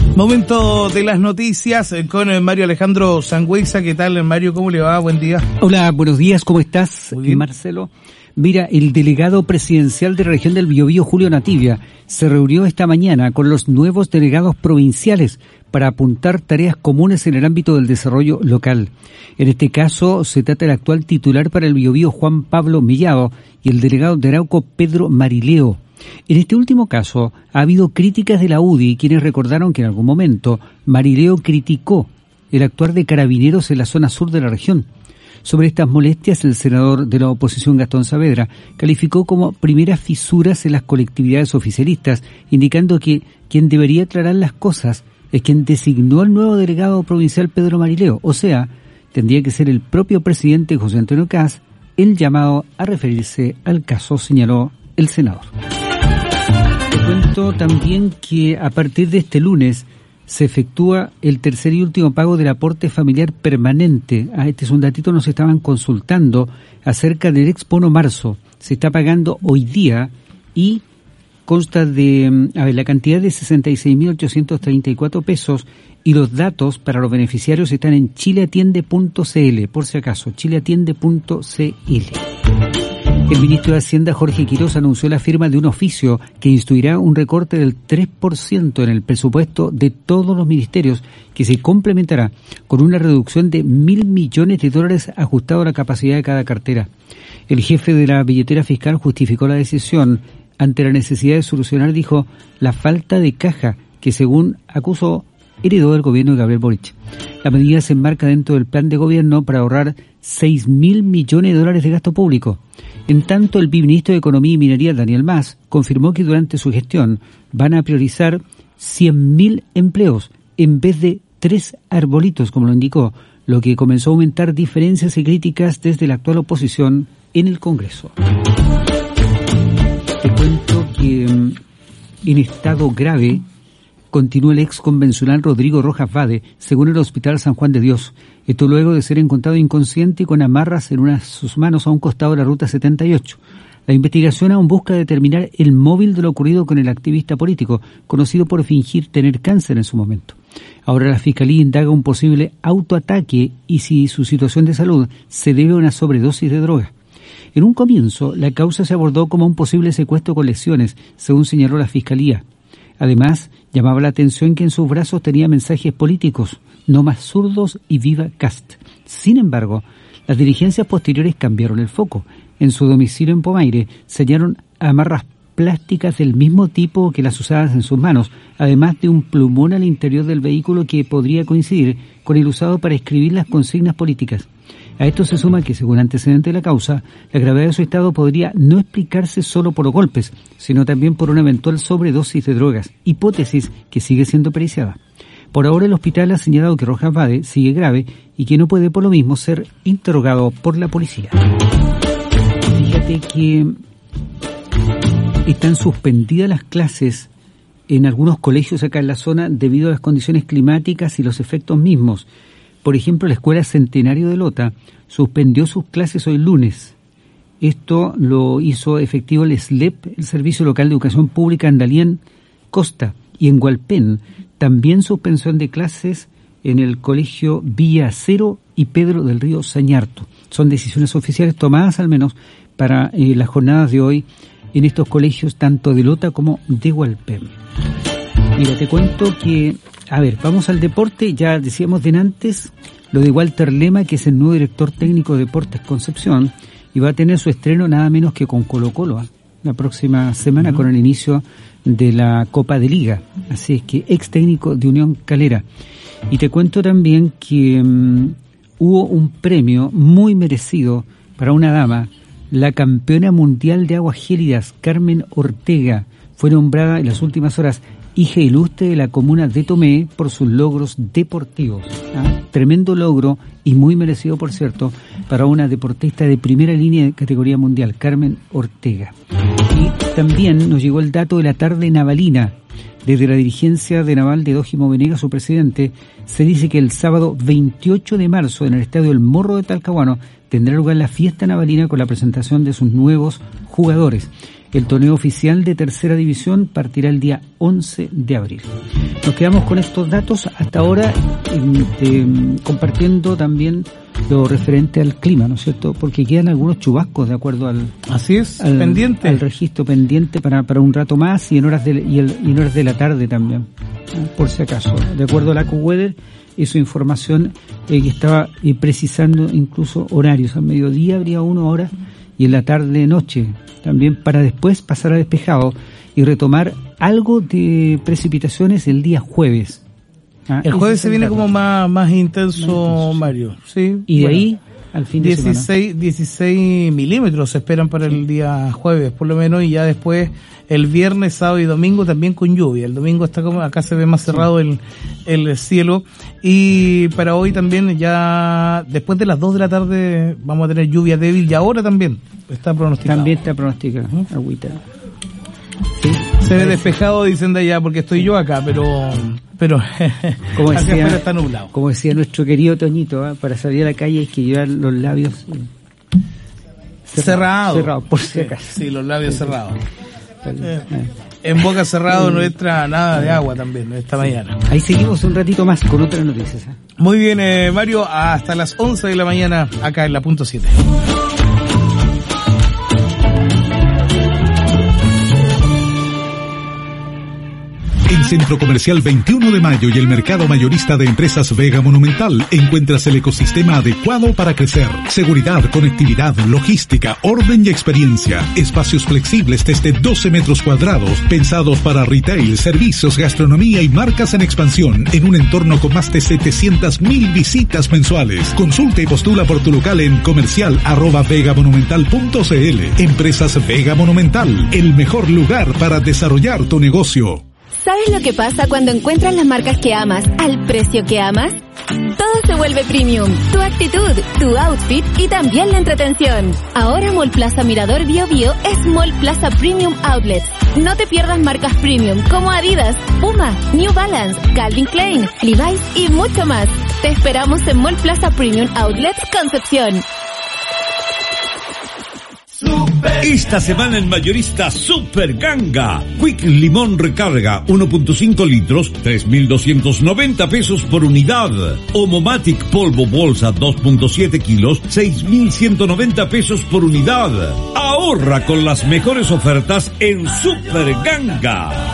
Momento de las noticias con Mario Alejandro Sangüesa. ¿Qué tal, Mario? ¿Cómo le va? Buen día. Hola, buenos días. ¿Cómo estás, Marcelo? Mira, el delegado presidencial de la región del Biobío, Julio Nativia, se reunió esta mañana con los nuevos delegados provinciales para apuntar tareas comunes en el ámbito del desarrollo local. En este caso, se trata del actual titular para el Biobío, Juan Pablo Mellado, y el delegado de Arauco, Pedro Marileo. En este último caso, ha habido críticas de la UDI, quienes recordaron que en algún momento Marileo criticó el actuar de carabineros en la zona sur de la región. Sobre estas molestias, el senador de la oposición, Gastón Saavedra, calificó como primeras fisuras en las colectividades oficialistas, indicando que quien debería aclarar las cosas es quien designó al nuevo delegado provincial, Pedro Marileo. O sea, tendría que ser el propio presidente José Antonio Kast el llamado a referirse al caso, señaló el senador. Te cuento también que a partir de este lunes se efectúa el tercer y último pago del aporte familiar permanente. Este es un datito, nos estaban consultando acerca del Expono Marzo. Se está pagando hoy día y consta de, la cantidad de 66.834 pesos, y los datos para los beneficiarios están en chileatiende.cl, por si acaso, chileatiende.cl. El ministro de Hacienda, Jorge Quiroz, anunció la firma de un oficio que instruirá un recorte del 3% en el presupuesto de todos los ministerios, que se complementará con una reducción de $1.000 millones ajustado a la capacidad de cada cartera. El jefe de la billetera fiscal justificó la decisión ante la necesidad de solucionar, dijo, la falta de caja que, según acusó, heredó del gobierno de Gabriel Boric. La medida se enmarca dentro del plan de gobierno para ahorrar $6.000 millones de gasto público. En tanto, el viceministro de Economía y Minería, Daniel Mas, confirmó que durante su gestión van a priorizar 100.000 empleos en vez de 3 arbolitos, como lo indicó, lo que comenzó a aumentar diferencias y críticas desde la actual oposición en el Congreso. Te cuento que en estado grave continúa el ex convencional Rodrigo Rojas Vade, según el Hospital San Juan de Dios. Esto luego de ser encontrado inconsciente y con amarras en sus manos a un costado de la Ruta 78. La investigación aún busca determinar el móvil de lo ocurrido con el activista político, conocido por fingir tener cáncer en su momento. Ahora la Fiscalía indaga un posible autoataque y si su situación de salud se debe a una sobredosis de droga. En un comienzo, la causa se abordó como un posible secuestro con lesiones, según señaló la Fiscalía. Además, llamaba la atención que en sus brazos tenía mensajes políticos, no más zurdos y viva Kast. Sin embargo, las diligencias posteriores cambiaron el foco. En su domicilio en Pomaire se hallaron amarras plásticas del mismo tipo que las usadas en sus manos, además de un plumón al interior del vehículo que podría coincidir con el usado para escribir las consignas políticas. A esto se suma que, según antecedente de la causa, la gravedad de su estado podría no explicarse solo por los golpes, sino también por una eventual sobredosis de drogas, hipótesis que sigue siendo periciada. Por ahora el hospital ha señalado que Rojas Vade sigue grave y que no puede por lo mismo ser interrogado por la policía. Fíjate que están suspendidas las clases en algunos colegios acá en la zona debido a las condiciones climáticas y los efectos mismos. Por ejemplo, la Escuela Centenario de Lota suspendió sus clases hoy lunes. Esto lo hizo efectivo el SLEP, el Servicio Local de Educación Pública en Dalién, Costa, y en Hualpén también suspensión de clases en el Colegio Villa Acero y Pedro del Río Sañarto. Son decisiones oficiales tomadas al menos para las jornadas de hoy en estos colegios tanto de Lota como de Hualpén. Mira, te cuento que, vamos al deporte. Ya decíamos de antes lo de Walter Lema, que es el nuevo director técnico de Deportes Concepción, y va a tener su estreno nada menos que con Colo-Colo, la próxima semana con el inicio de la Copa de Liga. Así es que ex técnico de Unión Calera. Y te cuento también que hubo un premio muy merecido para una dama, la campeona mundial de aguas gélidas, Carmen Ortega. Fue nombrada en las últimas horas hija ilustre de la comuna de Tomé por sus logros deportivos. Tremendo logro y muy merecido, por cierto, para una deportista de primera línea de categoría mundial, Carmen Ortega. Y también nos llegó el dato de la tarde navalina. Desde la dirigencia de Naval de Dójimo Venegas, su presidente, se dice que el sábado 28 de marzo en el estadio El Morro de Talcahuano tendrá lugar la fiesta navalina con la presentación de sus nuevos jugadores. El torneo oficial de tercera división partirá el día 11 de abril. Nos quedamos con estos datos hasta ahora, compartiendo también lo referente al clima, ¿no es cierto? Porque quedan algunos chubascos de acuerdo al registro pendiente para un rato más y en horas de la tarde también, por si acaso. De acuerdo al AccuWeather y su información que estaba precisando incluso horarios. Al mediodía habría 1 hora y en la tarde noche también, para después pasar a despejado y retomar algo de precipitaciones el día jueves. El jueves se viene como más intenso, Mario. Sí. Y de ahí al fin de semana. 16 milímetros se esperan para el día jueves, por lo menos, y ya después el viernes, sábado y domingo también con lluvia. El domingo está como, acá se ve más cerrado el cielo. Y para hoy también, ya después de las 2 de la tarde vamos a tener lluvia débil, y ahora también está pronosticado. También está pronosticado, agüita. Sí, se ve despejado, dicen de allá, porque estoy yo acá, pero como decía, está nublado. Como decía nuestro querido Toñito, para salir a la calle hay que llevar los labios cerrados, por si acaso. Sí, los labios cerrados. En boca cerrado no entra nada de agua también esta mañana. Ahí seguimos un ratito más con otras noticias. Muy bien, Mario, hasta las 11 de la mañana acá en la punto 7. En Centro Comercial 21 de Mayo y el Mercado Mayorista de Empresas Vega Monumental encuentras el ecosistema adecuado para crecer. Seguridad, conectividad, logística, orden y experiencia. Espacios flexibles desde 12 metros cuadrados, pensados para retail, servicios, gastronomía y marcas en expansión, en un entorno con más de 700.000 visitas mensuales. Consulta y postula por tu local en comercial@vegamonumental.cl. Empresas Vega Monumental, el mejor lugar para desarrollar tu negocio. ¿Sabes lo que pasa cuando encuentras las marcas que amas al precio que amas? Todo se vuelve premium. Tu actitud, tu outfit y también la entretención. Ahora Mall Plaza Mirador Bio Bio es Mall Plaza Premium Outlets. No te pierdas marcas premium como Adidas, Puma, New Balance, Calvin Klein, Levi's y mucho más. Te esperamos en Mall Plaza Premium Outlets Concepción. Esta semana en Mayorista Super Ganga. Quick Limón Recarga 1.5 litros, 3.290 pesos por unidad. Omomatic Polvo Bolsa 2.7 kilos, 6.190 pesos por unidad. Ahorra con las mejores ofertas en Super Ganga.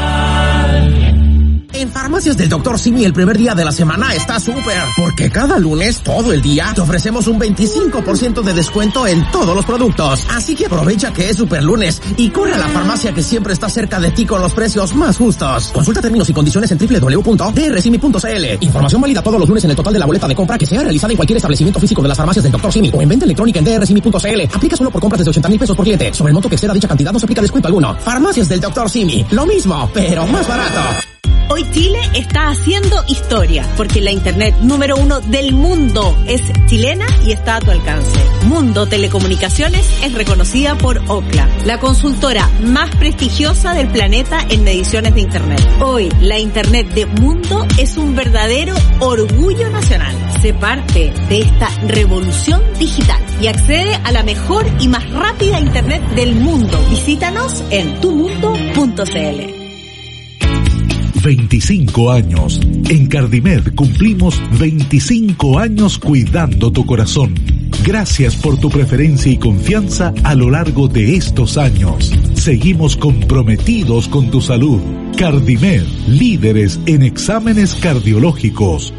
En Farmacias del Dr. Simi el primer día de la semana está súper, porque cada lunes, todo el día, te ofrecemos un 25% de descuento en todos los productos. Así que aprovecha que es super lunes y corre a la farmacia que siempre está cerca de ti con los precios más justos. Consulta términos y condiciones en www.drsimi.cl. Información válida todos los lunes en el total de la boleta de compra que sea realizada en cualquier establecimiento físico de las Farmacias del Dr. Simi o en venta electrónica en drsimi.cl. Aplica solo por compras desde 80,000 pesos por cliente. Sobre el monto que exceda dicha cantidad no se aplica descuento alguno. Farmacias del Dr. Simi. Lo mismo, pero más barato. Hoy Chile está haciendo historia, porque la internet número 1 del mundo es chilena y está a tu alcance. Mundo Telecomunicaciones es reconocida por Ookla, la consultora más prestigiosa del planeta en mediciones de internet. Hoy, la internet de Mundo es un verdadero orgullo nacional. Sé parte de esta revolución digital y accede a la mejor y más rápida internet del mundo. Visítanos en tumundo.cl. 25 años. En Cardimed cumplimos 25 años cuidando tu corazón. Gracias por tu preferencia y confianza a lo largo de estos años. Seguimos comprometidos con tu salud. Cardimed, líderes en exámenes cardiológicos.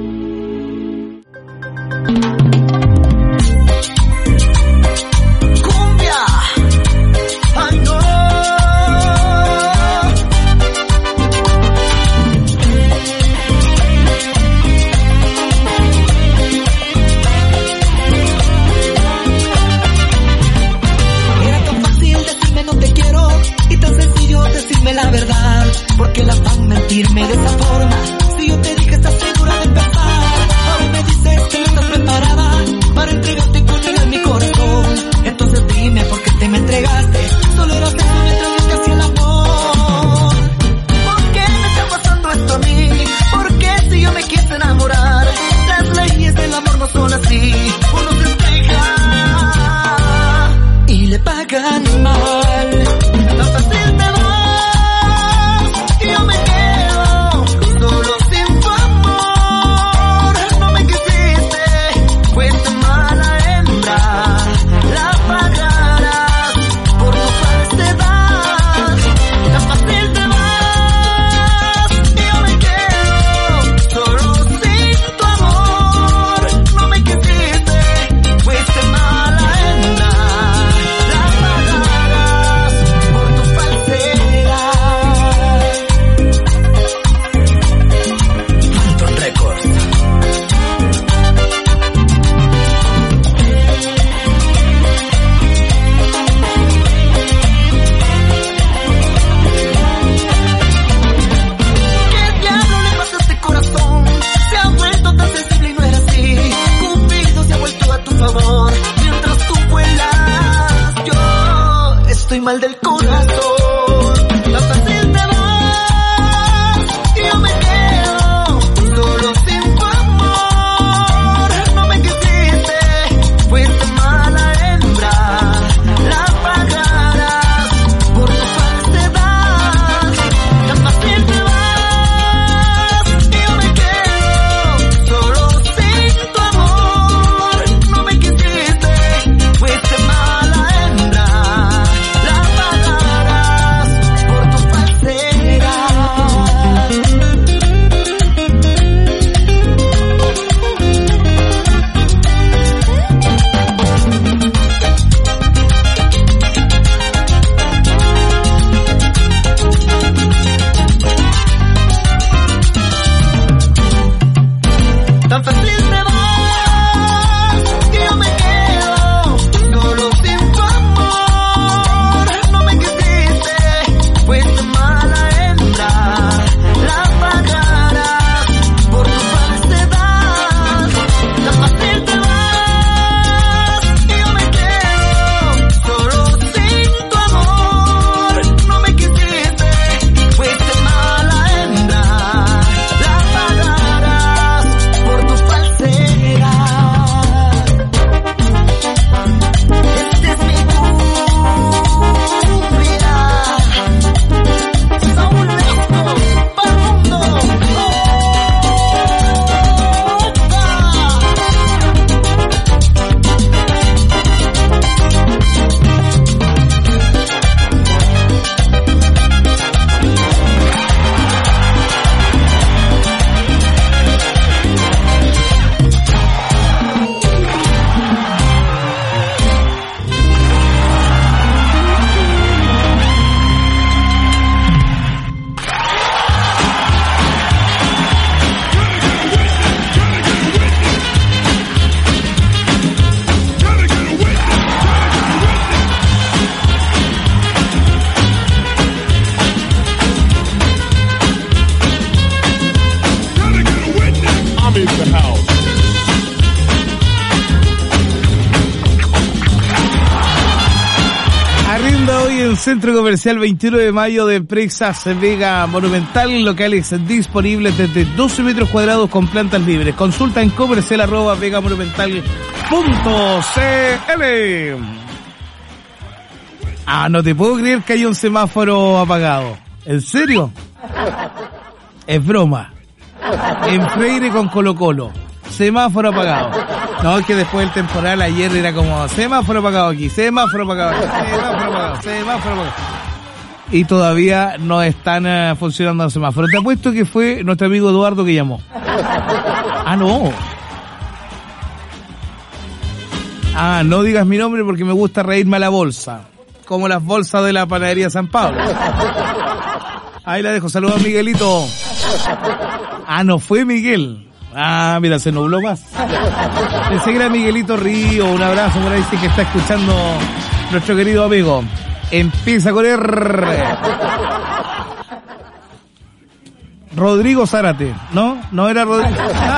Porque la van mentirme de esa forma. Si yo te dije estás segura de empezar, ahora me dices que no estás preparada para entregarte con él en mi corazón. Entonces dime por qué te me entregaste. Solo era sexo mientras yo te hacía el amor. ¿Por qué me está pasando esto a mí? ¿Por qué si yo me quise enamorar? Las leyes del amor no son así. Uno se entrega y le pagan mal. mal del corazón. Tan fácil te vas y yo me quedo solo sin tu amor. No me quisiste, fuiste mala hembra, la pagarás por tu falsedad. Tan fácil te vas y yo me quedo solo sin tu amor. No me quisiste, fuiste mala hembra, la pagarás por tu falsedad. Tan fácil te vas que yo me quedo solo sin tu amor. No me quisiste, fuiste mala hembra, la pagarás por tu falsedad. Tan fácil te vas que yo me quedo solo sin tu amor. No me quisiste, fuiste mala hembra, la pagarás por tu falsedad. Este es mi vida, Saúl Resto, para el mundo. Arrienda hoy en Centro Comercial 21 de Mayo de Presas Vega Monumental, locales disponibles desde 12 metros cuadrados con plantas libres. Consulta en comercial@vegamonumental.cl. Ah, no te puedo creer que hay un semáforo apagado. ¿En serio? Es broma. En Freire con Colo Colo. Semáforo apagado. No, es que después del temporal ayer era como semáforo apagado aquí, semáforo apagado aquí, semáforo apagado, semáforo apagado. Y todavía no están funcionando los semáforos. Te apuesto que fue nuestro amigo Eduardo que llamó. Ah, no. Ah, no digas mi nombre porque me gusta reírme a la bolsa. Como las bolsas de la panadería San Pablo. Ahí la dejo. Saludos a Miguelito. Ah, no fue Miguel. Ah, mira, se nubló más. Pensé que era Miguelito Río. Un abrazo por ahí, sí que está escuchando nuestro querido amigo. Empieza con R. Rodrigo Zárate. ¿No? No era Rodrigo.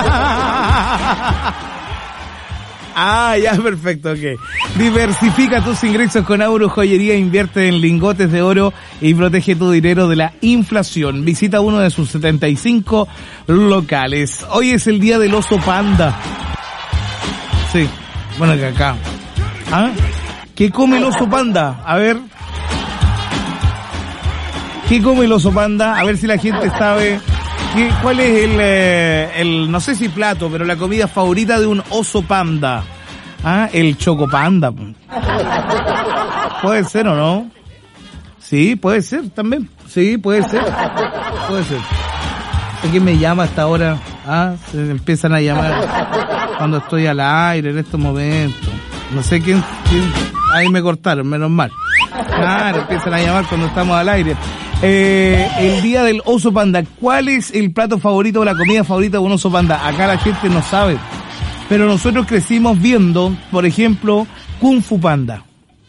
Ah, ya, perfecto, ok. Diversifica tus ingresos con Auro Joyería, invierte en lingotes de oro y protege tu dinero de la inflación. Visita uno de sus 75 locales. Hoy es el día del oso panda. Sí, bueno, que acá. ¿Ah? ¿Qué come el oso panda? A ver. ¿Qué come el oso panda? A ver si la gente sabe. ¿Cuál es el, no sé si plato, pero la comida favorita de un oso panda? Ah, el chocopanda. ¿Puede ser o no? Sí, puede ser también. Sí, puede ser. Puede ser. ¿Quién me llama hasta ahora? Ah, se empiezan a llamar cuando estoy al aire en estos momentos. No sé quién. Ahí me cortaron, menos mal. Claro, empiezan a llamar cuando estamos al aire. El día del oso panda. ¿Cuál es el plato favorito o la comida favorita de un oso panda? Acá la gente no sabe. Pero nosotros crecimos viendo, por ejemplo, Kung Fu Panda.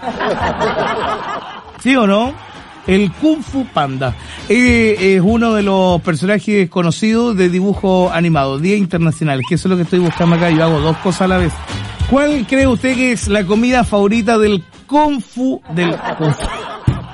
¿Sí o no? El Kung Fu Panda. Es uno de los personajes conocidos de dibujo animado, Día Internacional, que eso es lo que estoy buscando acá. Yo hago dos cosas a la vez. ¿Cuál cree usted que es la comida favorita del Kung Fu?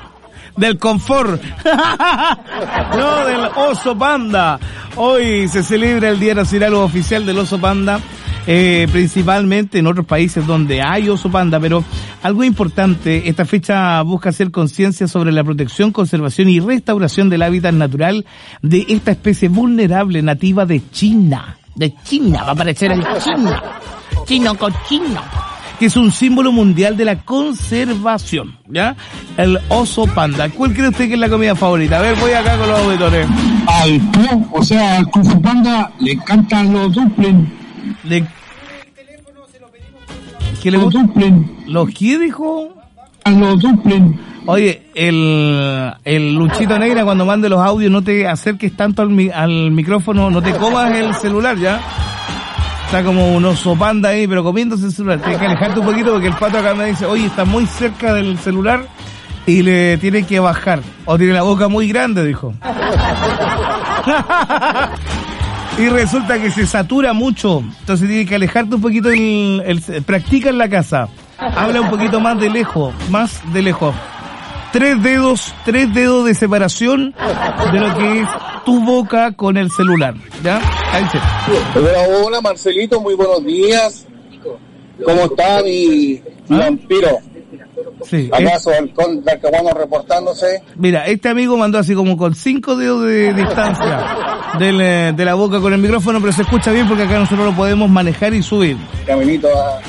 del confort. No, del oso panda. Hoy se celebra el Día Nacional Oficial del Oso Panda, principalmente en otros países donde hay oso panda, pero algo importante, esta fecha busca hacer conciencia sobre la protección, conservación y restauración del hábitat natural de esta especie vulnerable nativa de China. De China, va a aparecer el China. Chino cochino. Que es un símbolo mundial de la conservación, ¿ya? El oso panda. ¿Cuál cree usted que es la comida favorita? A ver, voy acá con los auditores. Al club, o sea, al Kung Fu Panda le encantan los dumplings. ¿Qué le gusta? ¿Los qué dijo? Los dumplings. Oye, el Luchito Negra, cuando mande los audios, no te acerques tanto al micrófono, no te comas el celular, ¿ya? Está como un oso panda ahí, pero comiéndose el celular. Tienes que alejarte un poquito porque el pato acá me dice, oye, está muy cerca del celular y le tiene que bajar. O tiene la boca muy grande, dijo. Y resulta que se satura mucho. Entonces tienes que alejarte un poquito practica en la casa. Habla un poquito más de lejos. 3 dedos de separación de lo que es tu boca con el celular, ¿ya? Ahí sí. Hola Marcelito, muy buenos días. ¿Cómo está mi vampiro? Sí. ¿Acaso el conde Alcahuano reportándose? Mira, este amigo mandó así como con 5 dedos de distancia de la boca con el micrófono, pero se escucha bien porque acá nosotros lo podemos manejar y subir. Caminito a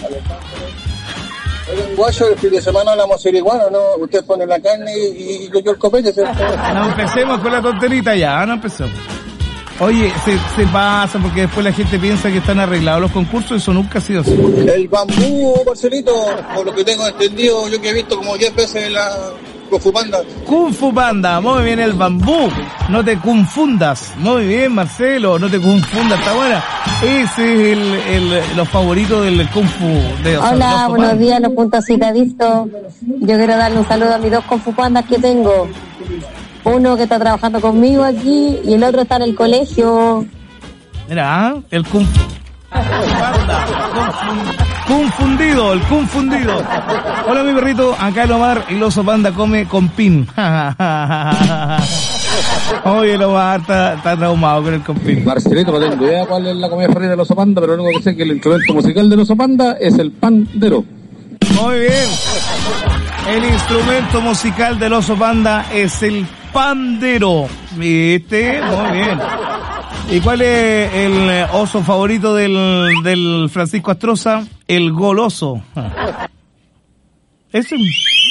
guacho, el fin de semana hablamos igual, ¿no? Usted pone la carne y yo el copete, ¿cierto? No empecemos con la tonterita ya, no empecemos. Oye, se pasa porque después la gente piensa que están arreglados los concursos, eso nunca ha sido así. El bambú, Marcelito, por lo que tengo entendido, yo que he visto como 10 veces la Kung Fu Panda. Kung Fu Panda, muy bien el bambú, no te confundas, muy bien Marcelo, no te confundas, está buena. Ese es los favoritos del Kung Fu. Hola, buenos días, los puntos citadistas. Yo quiero darle un saludo a mis 2 Kung Fu Pandas que tengo. Uno que está trabajando conmigo aquí y el otro está en el colegio. Mira, el Kung Fu Panda, confundido, el confundido. Hola mi perrito, acá el Omar, el oso panda come con pin. Oye, el Omar está traumado con el compin. Marcelito, no tengo idea cuál es la comida favorita del oso panda, pero lo único que sé es que el instrumento musical del oso panda es el pandero. Muy bien. El instrumento musical del oso panda es el pandero. ¿Viste? Muy bien. ¿Y cuál es el oso favorito del Francisco Astroza? El goloso. Es el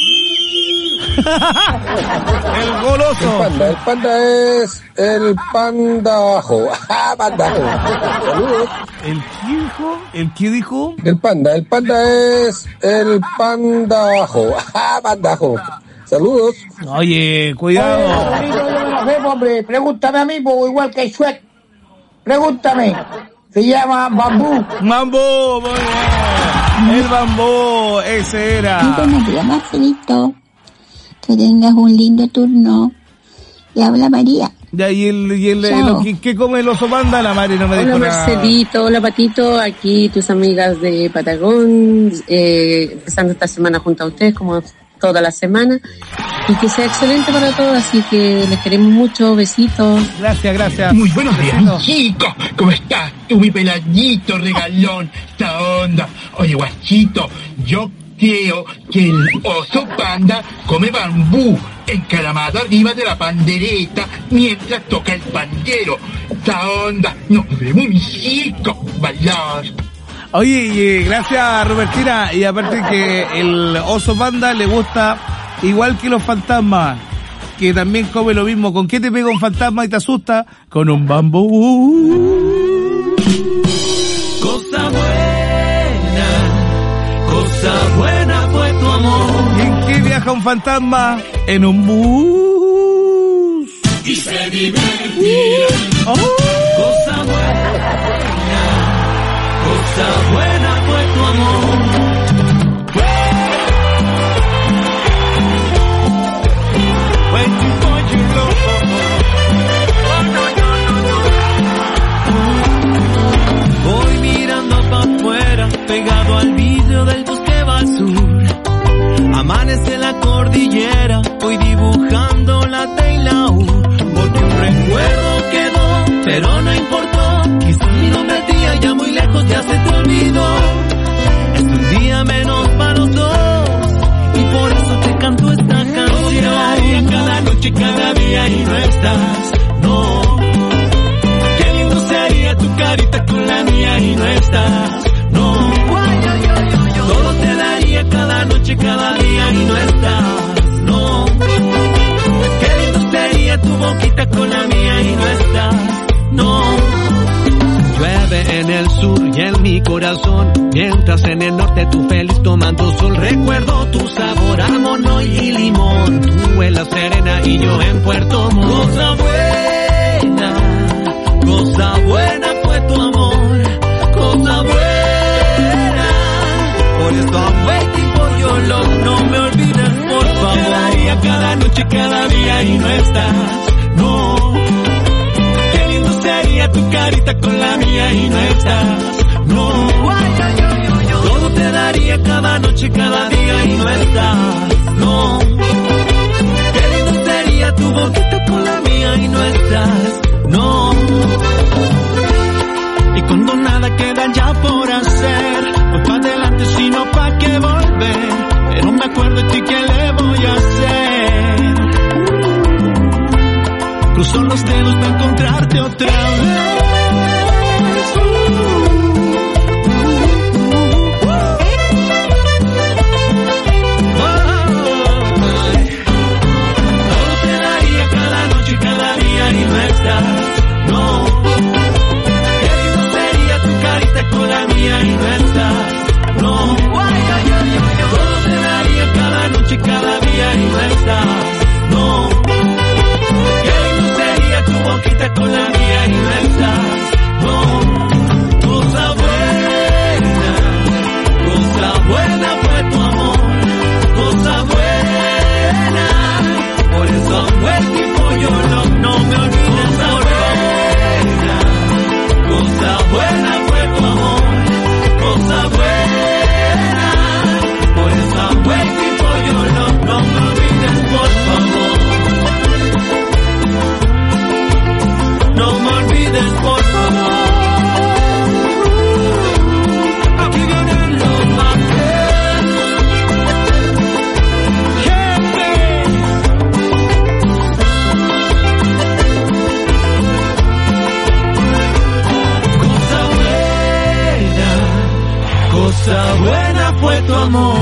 goloso. El panda es el pandajo. Pandajo. Saludos. ¿El qué dijo? El panda es el pandajo. Pandajo. Saludos. Oye, cuidado. Yo me lo sé, hombre. Pregúntame a mí, igual que Shrek. Pregúntame. Se llama Bambú. Bambú, muy bien. El bambú, ese era. Muy buenos días, Marcelito. Que tengas un lindo turno. Le habla María. Ya, ¿qué come el oso panda? La Mari no me dijo nada. Hola Marcelito, hola Patito, aquí tus amigas de Patagón, empezando esta semana junto a ustedes como toda la semana, y que sea excelente para todos, así que les queremos mucho, besitos. Gracias. Muy buenos días, chicos, ¿cómo estás? Tú, mi peladito, regalón, esta onda. Oye, guachito, yo creo que el oso panda come bambú encaramado arriba de la pandereta mientras toca el pandero. Esta onda, nos vemos, mi chico, bailar. Oye, gracias Robertina, y aparte que el oso panda le gusta igual que los fantasmas, que también come lo mismo. ¿Con qué te pega un fantasma y te asusta? Con un bambú. Cosa buena fue tu amor. ¿Y en qué viaja un fantasma? En un bus. Y se divertirá. Cosa buena fue tu amor. When you find your love. Voy mirando para afuera, pegado al vidrio del bus que va al sur. Amanece la cordillera, voy dibujando carita con la mía y no estás. No, todo te daría cada noche, cada día y no estás. No, qué lindo sería tu boquita con la mía y no estás. No, llueve en el sur y en mi corazón, mientras en el norte tú feliz tomando sol. Recuerdo tu sabor a mono y limón, tú en La Serena y yo en Puerto Montt. Cosa buena fue tu amor, cosa buena. Por eso I'm waiting for your love, no me olvides por favor. Te daría cada noche, cada día y no estás. No, qué lindo sería tu carita con la mía y no estás. No, todo te daría cada noche, cada día y no estás. No, qué lindo sería tu boquita con la mía y no estás. No, y cuando nada queda ya por hacer, voy pa' adelante sino pa' que volver. Pero me acuerdo de ti, ¿qué le voy a hacer? Cruzo los dedos para encontrarte otra vez. Y no estás, no, qué lindo sería tu carita con la mía y no estás, no, todo te daría cada noche, cada día y no estás, no, qué lindo sería tu boquita con la mía y no estás, no, cosa buena fue tu amor, cosa buena, por eso I'm waiting for your love. No me olvides, cosa buena fue tu amor, cosa buena, por eso I'm waiting for your love. No me olvides, por favor, no me olvides, por favor. Aquí vienen los papeles, jefe. Cosa buena fue tu amor.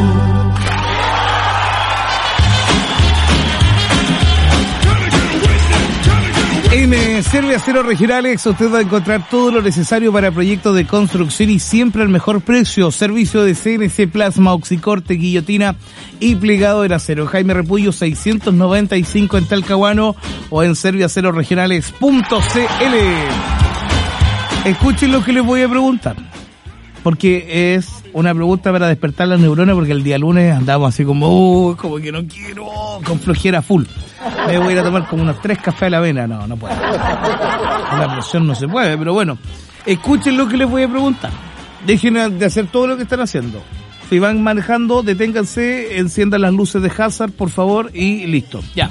En Servio Acero Regionales usted va a encontrar todo lo necesario para proyectos de construcción y siempre al mejor precio. Servicio de CNC, plasma, oxicorte, guillotina y plegado del acero. Jaime Repullo 695 en Talcahuano o en servioaceroregionales.cl. Escuchen lo que les voy a preguntar, porque es una pregunta para despertar las neuronas, porque el día lunes andamos así como como que no quiero, con flojera full. Me voy a ir a tomar como unos 3 cafés a la avena. No puedo. La presión no se puede, pero bueno. Escuchen lo que les voy a preguntar. Dejen de hacer todo lo que están haciendo. Si van manejando, deténganse, enciendan las luces de hazard, por favor, y listo. Ya.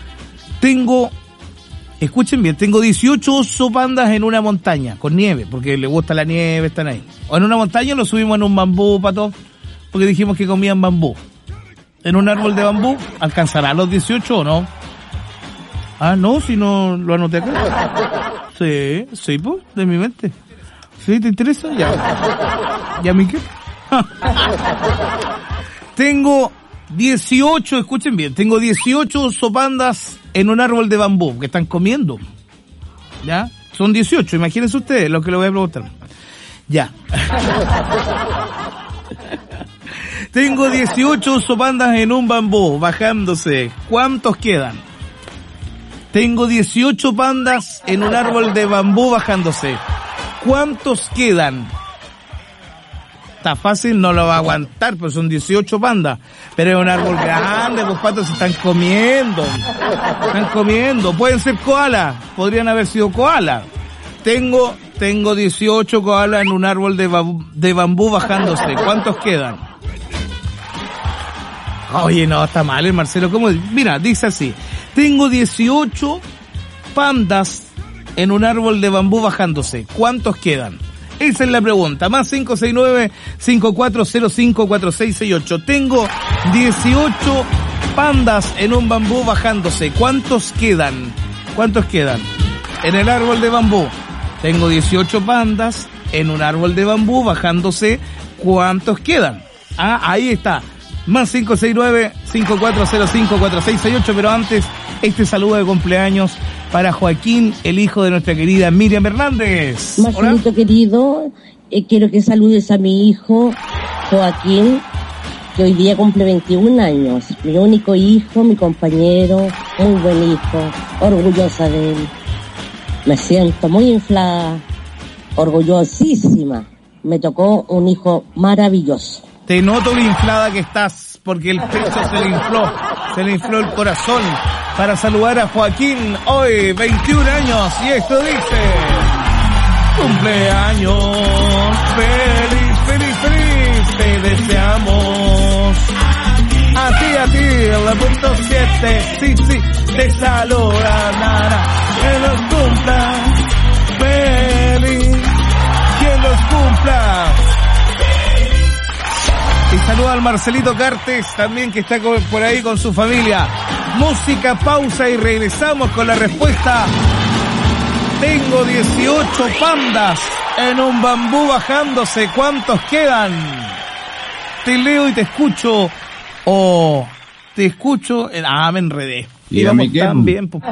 Escuchen bien, tengo 18 oso pandas en una montaña, con nieve, porque les gusta la nieve, están ahí. O en una montaña lo subimos en un bambú, pato, porque dijimos que comían bambú. En un árbol de bambú, ¿alcanzará los 18 o no? Ah, no, si no lo anoté acá. Sí, pues, de mi mente. ¿Sí, te interesa? Ya. ¿Ya mi qué? Tengo 18, escuchen bien, tengo 18 oso pandas en un árbol de bambú que están comiendo. ¿Ya? Son 18, imagínense ustedes lo que le voy a preguntar. Ya. Tengo 18 oso pandas en un bambú bajándose. ¿Cuántos quedan? Tengo 18 pandas en un árbol de bambú bajándose. ¿Cuántos quedan? Está fácil, no lo va a aguantar, pues son 18 pandas. Pero es un árbol grande, los patos se están comiendo. Están comiendo. Pueden ser koalas, podrían haber sido koalas. Tengo 18 koalas en un árbol de bambú bajándose. ¿Cuántos quedan? Oye, no, está mal el Marcelo. ¿Cómo? Mira, dice así. Tengo 18 pandas en un árbol de bambú bajándose. ¿Cuántos quedan? Esa es la pregunta. Más 569-5405-4668. Tengo 18 pandas en un bambú bajándose. ¿Cuántos quedan? ¿Cuántos quedan? En el árbol de bambú. Tengo 18 pandas en un árbol de bambú bajándose. ¿Cuántos quedan? Ah, ahí está. Más 569-5405-4668. Pero antes, este saludo de cumpleaños para Joaquín, el hijo de nuestra querida Miriam Hernández. Marcelito querido, quiero que saludes a mi hijo Joaquín, que hoy día cumple 21 años. Mi único hijo, mi compañero, muy buen hijo, orgullosa de él. Me siento muy inflada, orgullosísima. Me tocó un hijo maravilloso. Te noto lo inflada que estás, porque el pecho se le infló el corazón. Para saludar a Joaquín, hoy 21 años, y esto dice: cumpleaños, feliz, feliz, feliz, te deseamos. A ti, la punto 7, sí, te saluda, nada, que los cumpla, feliz, que los cumpla. Y saluda al Marcelito Cartes también, que está por ahí con su familia. Música, pausa y regresamos con la respuesta. Tengo 18 pandas en un bambú bajándose. ¿Cuántos quedan? Te leo y te escucho. O te escucho. Me enredé. Y vamos tan bien, pues.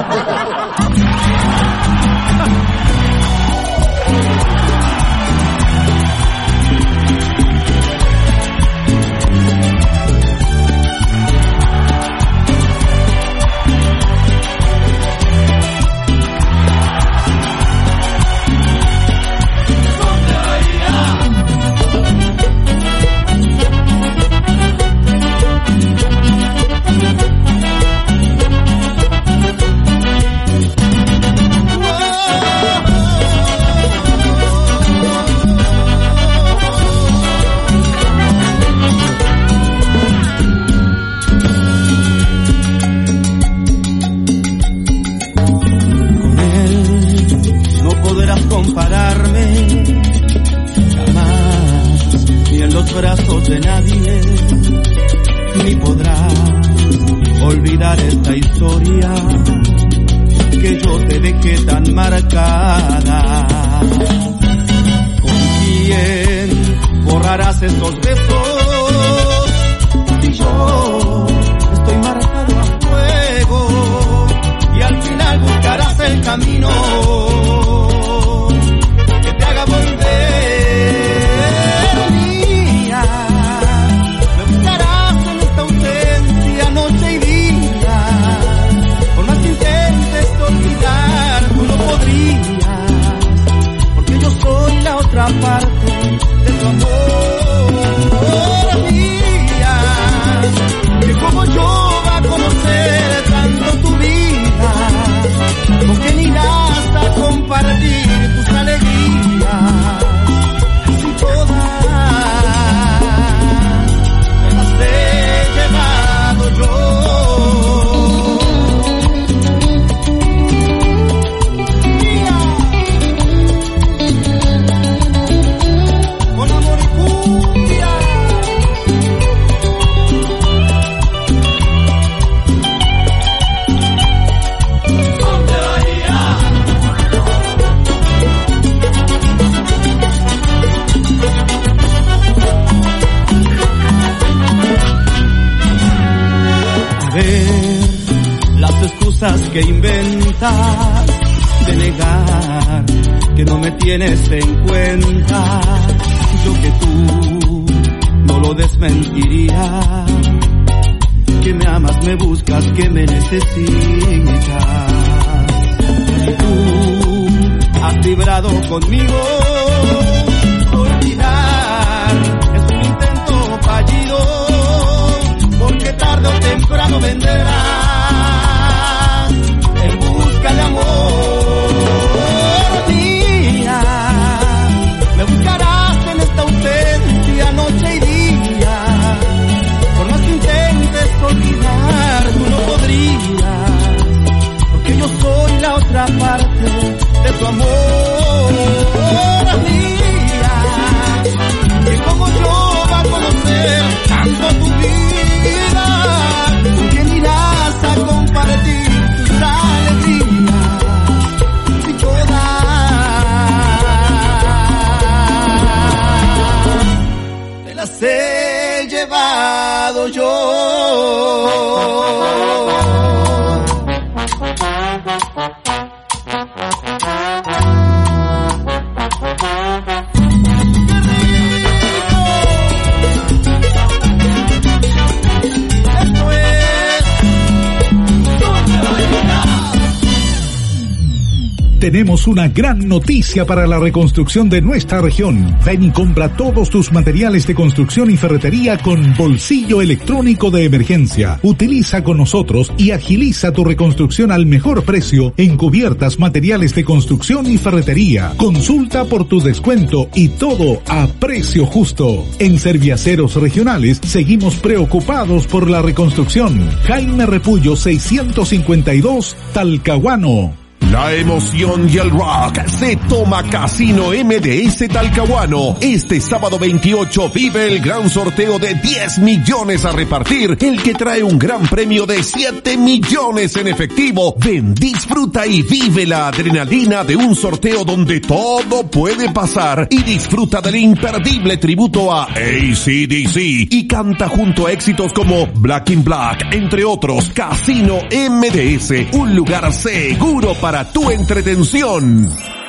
Brazos de nadie, ni podrás olvidar esta historia que yo te dejé tan marcada. ¿Con quién borrarás esos besos? Si yo estoy marcado a fuego, y al final buscarás el camino que te haga volver. Otra parte de tu amor, mía, que como yo va a conocer tanto tu vida, con quién irás a compartir tus alegrías, si todas me las he llevado yo. Que inventas de negar que no me tienes en cuenta, yo que tú no lo desmentiría, que me amas, me buscas, que me necesitas. Y tú has vibrado conmigo, olvidar es un intento fallido, porque tarde o temprano vendrás de amor, mía, me buscarás en esta ausencia noche y día, por más que intentes olvidar, tú no podrías, porque yo soy la otra parte de tu amor, mía, que como yo va a conocer tanto tu vida, ¿con quién irás Tenemos una gran noticia para la reconstrucción de nuestra región. Ven y compra todos tus materiales de construcción y ferretería con bolsillo electrónico de emergencia. Utiliza con nosotros y agiliza tu reconstrucción al mejor precio en cubiertas, materiales de construcción y ferretería. Consulta por tu descuento y todo a precio justo. En Serviaceros Regionales seguimos preocupados por la reconstrucción. Jaime Repullo 652, Talcahuano. La emoción y el rock se toma Casino MDS Talcahuano. Este sábado 28 vive el gran sorteo de 10 millones a repartir, el que trae un gran premio de 7 millones en efectivo. Ven, disfruta y vive la adrenalina de un sorteo donde todo puede pasar y disfruta del imperdible tributo a AC/DC y canta junto a éxitos como Black in Black, entre otros. Casino MDS, un lugar seguro para tu entretención.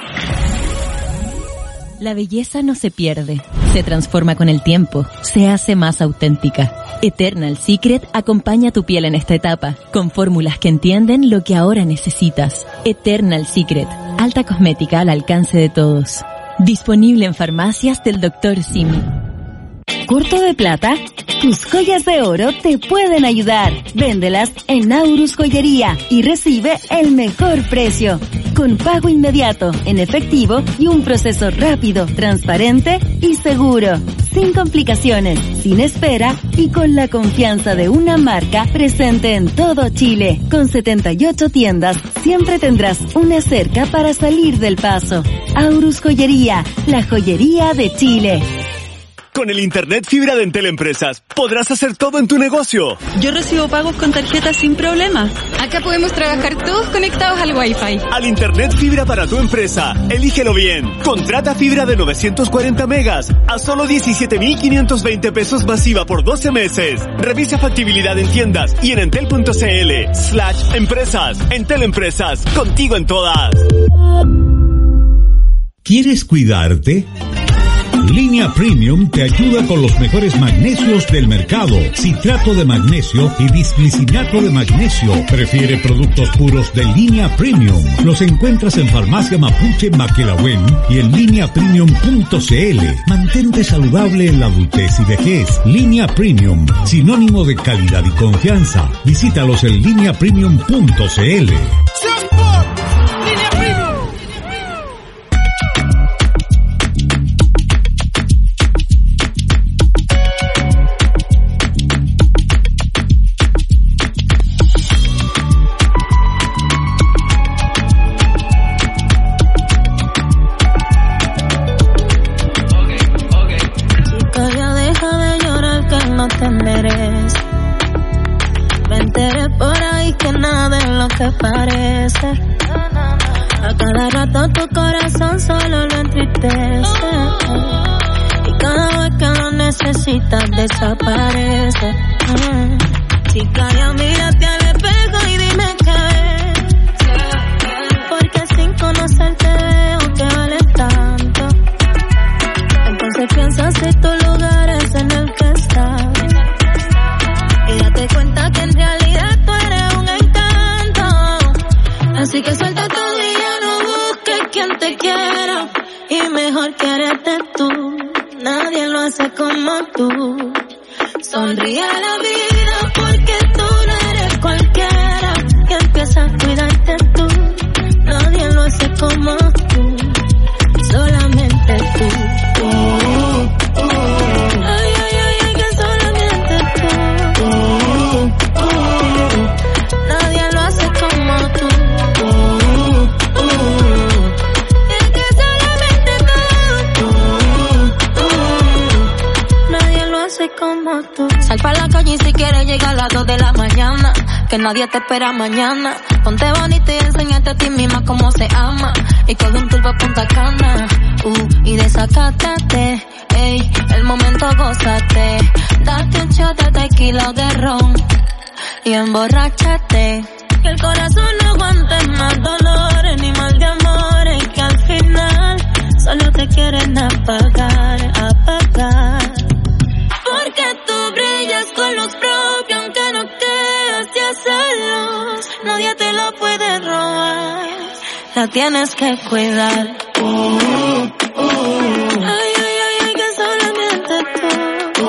La belleza no se pierde, se transforma con el tiempo, se hace más auténtica. Eternal Secret acompaña tu piel en esta etapa, con fórmulas que entienden lo que ahora necesitas. Eternal Secret, alta cosmética al alcance de todos. Disponible en farmacias del Dr. Simi. ¿Corto de plata? Tus joyas de oro te pueden ayudar. Véndelas en Aurus Joyería y recibe el mejor precio. Con pago inmediato, en efectivo y un proceso rápido, transparente y seguro. Sin complicaciones, sin espera y con la confianza de una marca presente en todo Chile. Con 78 tiendas, siempre tendrás una cerca para salir del paso. Aurus Joyería, la joyería de Chile. Con el Internet Fibra de Entel Empresas, podrás hacer todo en tu negocio. Yo recibo pagos con tarjeta sin problema. Acá podemos trabajar todos conectados al Wi-Fi. Al Internet Fibra para tu empresa, elígelo bien. Contrata fibra de 940 megas a solo 17.520 pesos masiva por 12 meses. Revisa factibilidad en tiendas y en entel.cl/empresas. Entel Empresas, contigo en todas. ¿Quieres cuidarte? Línea Premium te ayuda con los mejores magnesios del mercado. Citrato de magnesio y bisglicinato de magnesio. Prefiere productos puros de Línea Premium. Los encuentras en Farmacia Mapuche Maquelahuen y en lineapremium.cl. Mantente saludable en la adultez y vejez. Línea Premium, sinónimo de calidad y confianza. Visítalos en lineapremium.cl. Parece a cada rato tu corazón solo lo entristece y cada vez que lo necesitas desaparece. Chica, ya mírate al espejo y dime qué ves, porque sin conocerte veo que vale tanto. Entonces piensa si tu lugar es en el que estás y date cuenta que en realidad tú eres un encanto. Así que suelta todo y ya no busques quien te quiera, y mejor quérete tú, nadie lo hace como tú. Sonríe a la vida porque tú no eres cualquiera, y empieza a cuidarte tú, nadie lo hace como tú, solamente tú. Ay, ay, ay, ay, que solamente tú. Nadie lo hace como tú. Como tú. Sal pa' la calle y si quieres llegar a las 2 de la mañana, que nadie te espera mañana. Ponte bonita y enséñate a ti misma cómo se ama, y coge un tour pa' Punta Cana, y desacátate, ey, el momento gózate. Date un shot de tequila o de ron y emborráchate, que el corazón no aguante más dolores ni mal de amores, que al final solo te quieren apagar, apagar. Porque tú brillas con luz propia, aunque no creas, ya esa luz nadie te lo puede robar. la tienes que cuidar. Ay, ay, ay, que solamente tú.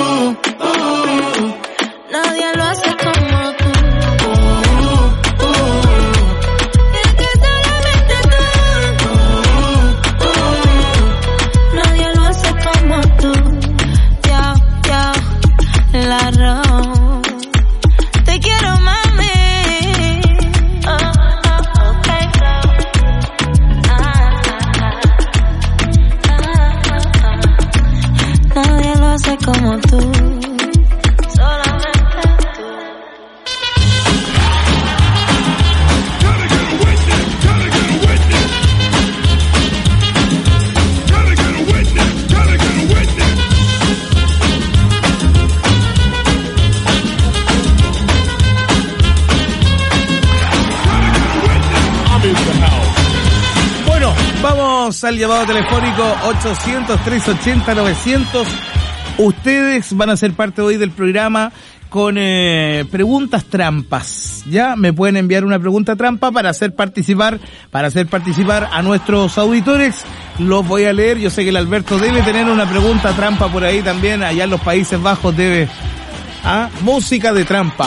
Nadie lo hace como tú. Es que solamente tú. Nadie lo hace como tú. Ya, la ron. Te quiero, mami. Okay, nadie lo hace como tú. Solamente tú. Bueno, vamos al llamado telefónico 800-380-900. Ustedes van a ser parte hoy del programa con preguntas trampas. Ya me pueden enviar una pregunta trampa para hacer participar a nuestros auditores. Los voy a leer. Yo sé que el Alberto debe tener una pregunta trampa por ahí también. Allá en los Países Bajos debe música de trampa.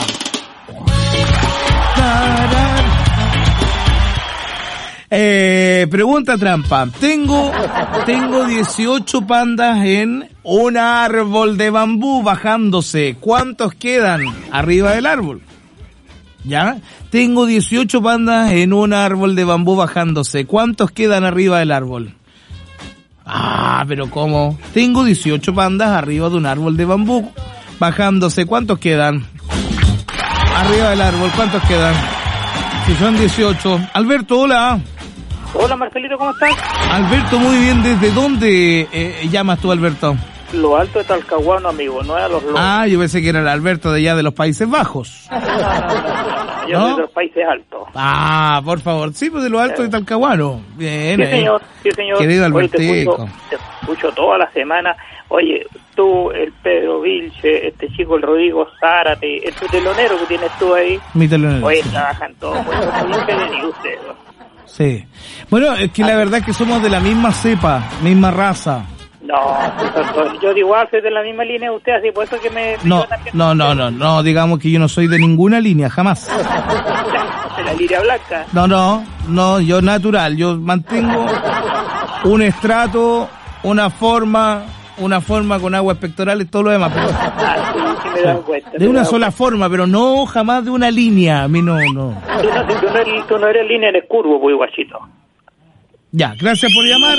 Pregunta trampa. Tengo 18 pandas en un árbol de bambú bajándose. ¿Cuántos quedan arriba del árbol? ¿Ya? Tengo 18 pandas en un árbol de bambú bajándose. ¿Cuántos quedan arriba del árbol? Pero ¿cómo? Tengo 18 pandas arriba de un árbol de bambú bajándose. ¿Cuántos quedan? Arriba del árbol, ¿cuántos quedan? Si son 18. Alberto, hola. Hola Marcelito, ¿cómo estás? Alberto, muy bien. ¿Desde dónde llamas tú, Alberto? Lo Alto de Talcahuano, amigo, no es a Los Lobos. Yo pensé que era el Alberto de allá de los Países Bajos. No. Yo soy de los Países Altos. Por favor. Sí, pues de Lo Alto de Talcahuano. Bien. Sí, señor. Querido Alberto. Te escucho toda la semana. Oye, tú, el Pedro Vilche, este chico, el Rodrigo Zárate, el telonero que tienes tú ahí. Mi telonero. Oye, trabajan todos. Muy bien, ustedes. Sí. Bueno, es que la verdad es que somos de la misma cepa, misma raza. No, yo igual soy de la misma línea de usted, así por eso que me... No, digamos que yo no soy de ninguna línea, jamás. ¿De la línea blanca? No, yo natural, yo mantengo un estrato, una forma con aguas pectorales, todo lo demás. Pero, sí me he dado cuenta. De una sola forma, pero no jamás de una línea, a mí no. Tú no eres línea, eres curvo, pues, guachito. Ya, gracias por llamar.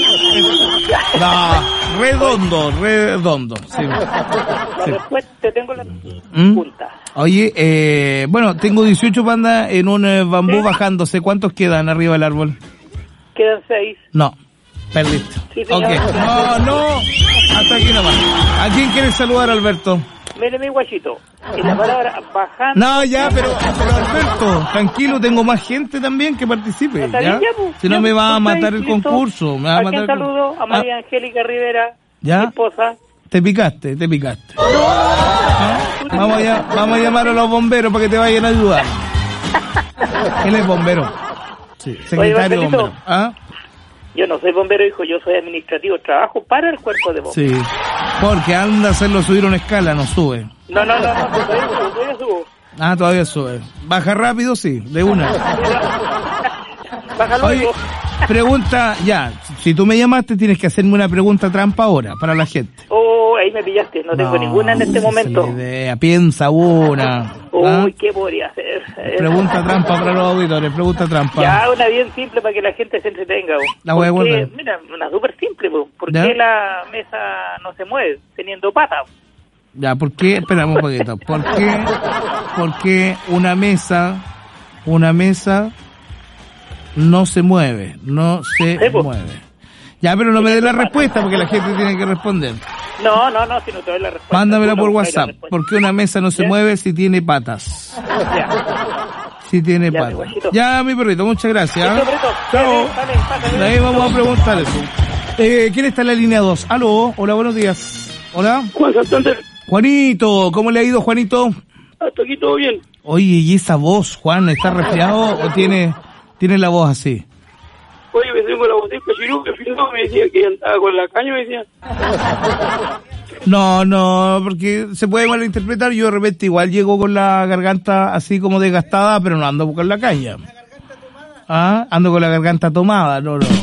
Redondo. Sí. Después te tengo la punta. Oye, bueno, tengo 18 pandas en un bambú bajándose. ¿Cuántos quedan arriba del árbol? Quedan 6. No, perdiste. Sí, señor. Okay. No, hasta aquí nomás. ¿A quién quieres saludar, Alberto? Mire, mi guachito, y la palabra bajando... No, ya, pero Alberto, tranquilo, tengo más gente también que participe, ¿ya? Si no me va a matar el concurso. ¿A quién saludo? A María Angélica Rivera, ¿ya? Mi esposa. Te picaste. Vamos a llamar a los bomberos para que te vayan a ayudar. Él es bombero. Sí, secretario de bombero. Yo no soy bombero, hijo, yo soy administrativo, trabajo para el cuerpo de bomberos. Sí, porque anda a hacerlo subir una escala, no sube. No, todavía subo. Todavía sube. Baja rápido, sí, de una. Baja luego. Oye, pregunta, ya, si tú me llamaste tienes que hacerme una pregunta trampa ahora, para la gente. Ahí me pillaste, no tengo ninguna en este momento. Es la idea, piensa una. ¿Qué podría hacer? Pregunta trampa para los auditores, pregunta trampa. Ya, una bien simple para que la gente se entretenga. La voy a guardar. Mira, una súper simple, ¿por qué la mesa no se mueve teniendo patas? Ya, ¿por qué? Esperamos un poquito. ¿Por qué una mesa no se mueve? Ya, pero no me dé la respuesta porque la gente tiene que responder. No, si no te doy la respuesta. Mándamela por WhatsApp. ¿Por qué una mesa no se mueve si tiene patas? Si tiene patas. Ya, mi perrito, muchas gracias. Chao. De ahí vamos a preguntar eso. ¿Quién está en la línea 2? Aló, hola, buenos días. Hola. Juan Santander. Juanito, ¿cómo le ha ido, Juanito? Hasta aquí todo bien. Oye, ¿y esa voz, Juan, está resfriado o tiene la voz así? Oye, me tengo la botella chiruca, me decía que andaba con la caña, me decía. No, porque se puede malinterpretar. Yo de repente igual llego con la garganta así como desgastada, pero no ando con la caña. Ando con la garganta tomada, no. No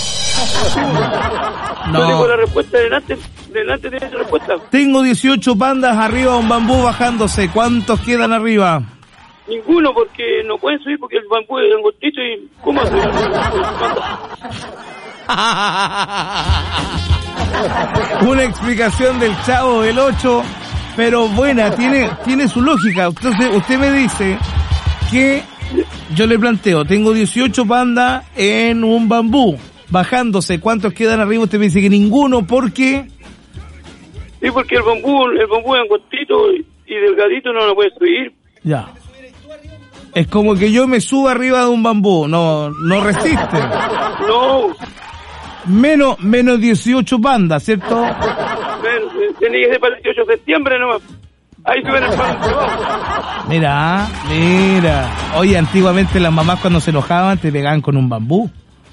tengo la respuesta delante tienes la respuesta. Tengo 18 pandas arriba de un bambú bajándose. ¿Cuántos quedan arriba? Ninguno, porque no pueden subir porque el bambú es angostito y ¿cómo hacer? Una explicación del Chavo del 8, pero buena, tiene su lógica. Entonces usted me dice que yo le planteo, tengo 18 pandas en un bambú bajándose. ¿Cuántos quedan arriba? Usted me dice que ninguno, ¿por qué? Sí, porque el bambú es angostito y delgadito, no lo puede subir. Ya. Es como que yo me suba arriba de un bambú, no resiste. No. Menos 18 pandas, ¿cierto? Tenía que ser para el 18 de septiembre nomás. Ahí se ven el pan debajo. Mira. Oye, antiguamente las mamás cuando se enojaban te pegaban con un bambú.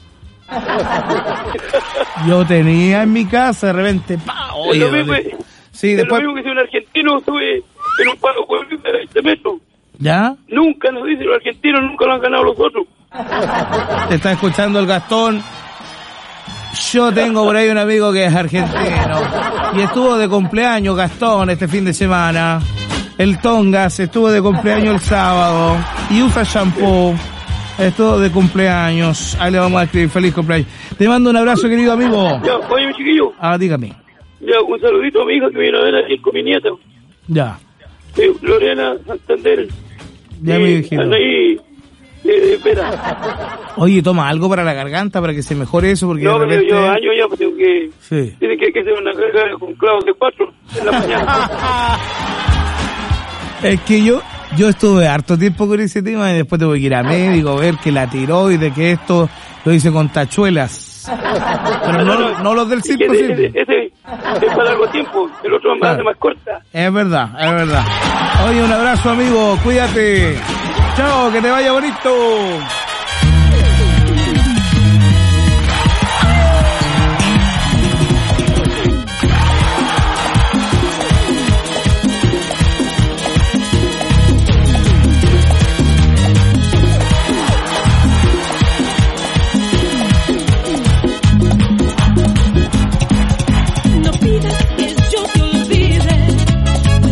Yo tenía en mi casa de repente, oye, lo mismo, sí, después... lo mismo que si un argentino sube en un palo de 20 metros. ¿Ya? Nunca nos dicen los argentinos, nunca lo han ganado los otros. Te está escuchando el Gastón. Yo tengo por ahí un amigo que es argentino y estuvo de cumpleaños Gastón este fin de semana. El Tongas estuvo de cumpleaños el sábado y usa shampoo. Estuvo de cumpleaños. Ahí le vamos a escribir feliz cumpleaños. Te mando un abrazo, querido amigo. Ya, oye, mi chiquillo. Dígame. Ya, un saludito a mi hija que viene a ver aquí con mi nieta. Ya. Lorena Santander. Ya me dijeron. Ahí, espera. Oye, toma algo para la garganta para que se mejore eso, porque no, de repente... yo año ya, pues tengo que... Sí. Tiene que hacer una carga con clavos de 4 en la mañana. Es que yo estuve harto tiempo con ese tema y después tuve que ir a médico, ver que la tiroides, que esto lo hice con tachuelas. Pero no los del circo. Ese es para largo tiempo, el otro es más corta. Es verdad. Oye, un abrazo, amigo, cuídate. Chao, que te vaya bonito.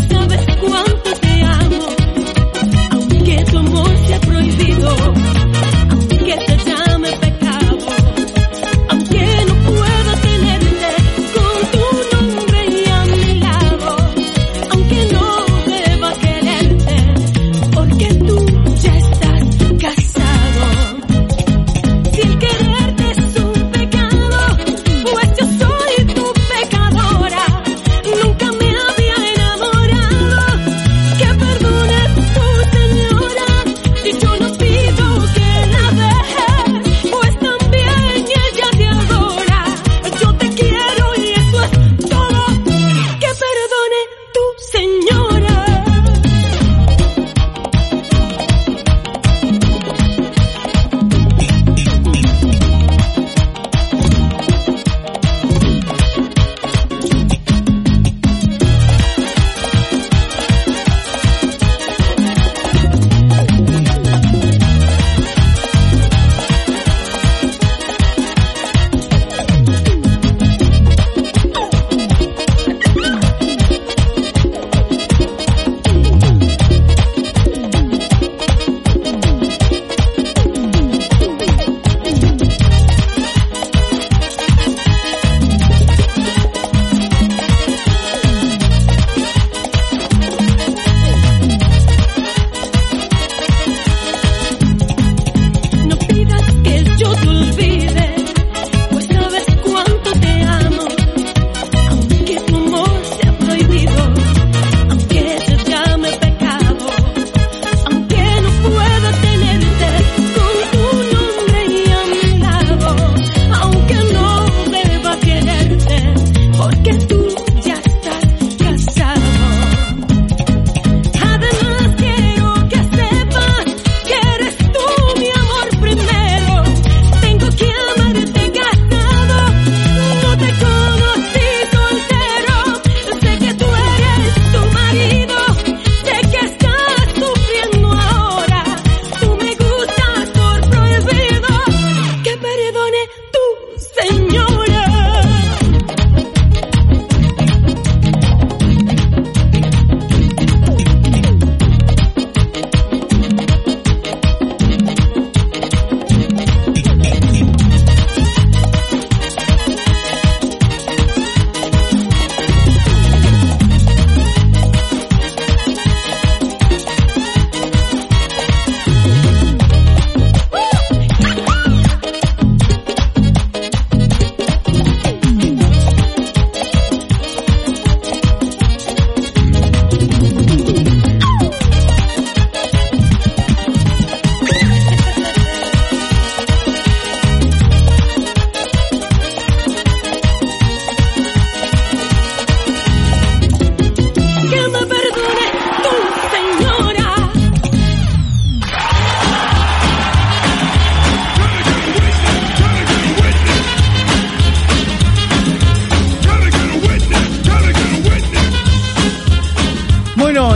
Prohibido.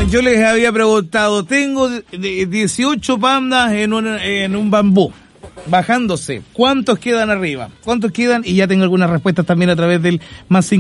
yo les había preguntado, tengo 18 pandas en un bambú, bajándose. ¿Cuántos quedan arriba? ¿Cuántos quedan? Y ya tengo algunas respuestas también a través del más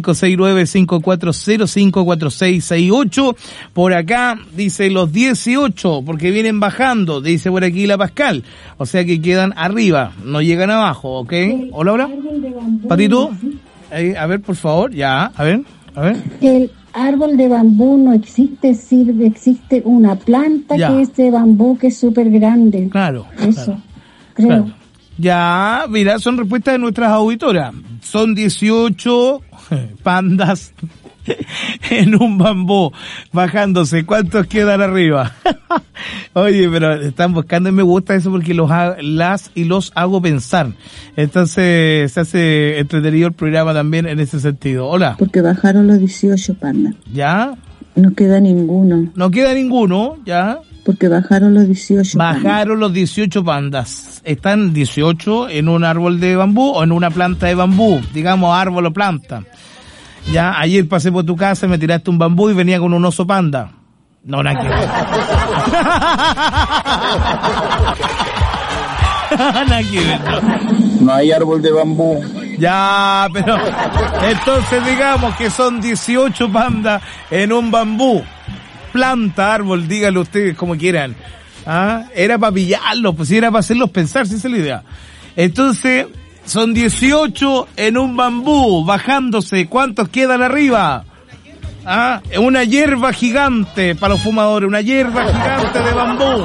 569-5405-4668. Por acá dice los 18, porque vienen bajando, dice por aquí la Pascal. O sea que quedan arriba, no llegan abajo, ¿ok? ¿Hola, Laura? ¿Patito? A ver, por favor, ya, a ver. El árbol de bambú no existe, existe una planta que es de bambú que es súper grande. Claro. Eso, creo. Claro. Ya, mira, son respuestas de nuestras auditoras. Son 18 pandas en un bambú bajándose. ¿Cuántos quedan arriba? Oye, pero están buscando y me gusta eso porque los hago pensar. Entonces se hace entretenido el programa también en ese sentido. Hola. Porque bajaron los 18 pandas. ¿Ya? No queda ninguno. No queda ninguno, ¿ya? Porque bajaron los 18 Bajaron los 18 pandas. Están 18 en un árbol de bambú o en una planta de bambú. Digamos árbol o planta. Ya, ayer pasé por tu casa, me tiraste un bambú y venía con un oso panda. No, nada que ver. Nada que ver, no hay árbol de bambú. Ya, pero entonces digamos que son 18 pandas en un bambú. Planta, árbol, díganlo ustedes como quieran. ¿Ah? Era para pillarlos, pues era para hacerlos pensar, si esa es la idea. Entonces, son 18 en un bambú, bajándose. ¿Cuántos quedan arriba? ¿Ah? Una hierba gigante para los fumadores, una hierba gigante de bambú.